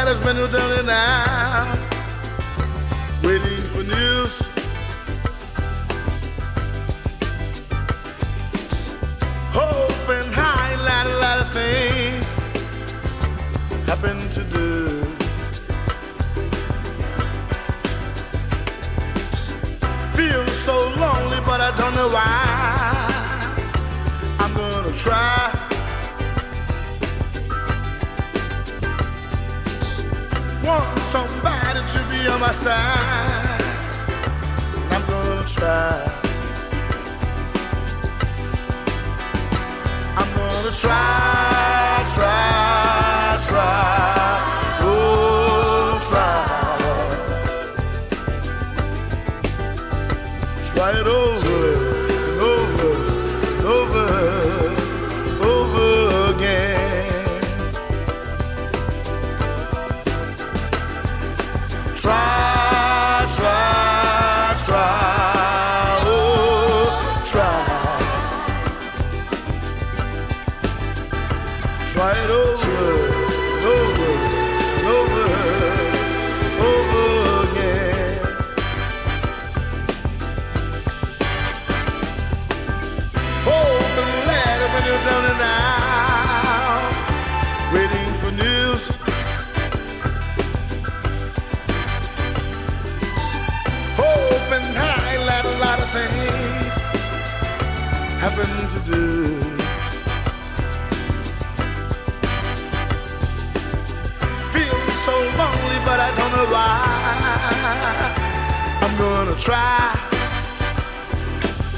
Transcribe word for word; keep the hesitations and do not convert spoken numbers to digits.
has been done it now. Waiting for news. Hoping high, a lot, a lot of things happen to do. Feel so lonely, but I don't know why. I'm gonna try. Want somebody to be on my side. I'm gonna try. I'm gonna try, try, try. Oh, try. Try it over and over and over, over again. Try, try, try, oh, try. Try it over and over and over, over again. Hoping that when you're done it now, waiting for news. Hoping high, let a lot of things happen to do. Feel so lonely, but I don't know why. I'm gonna try.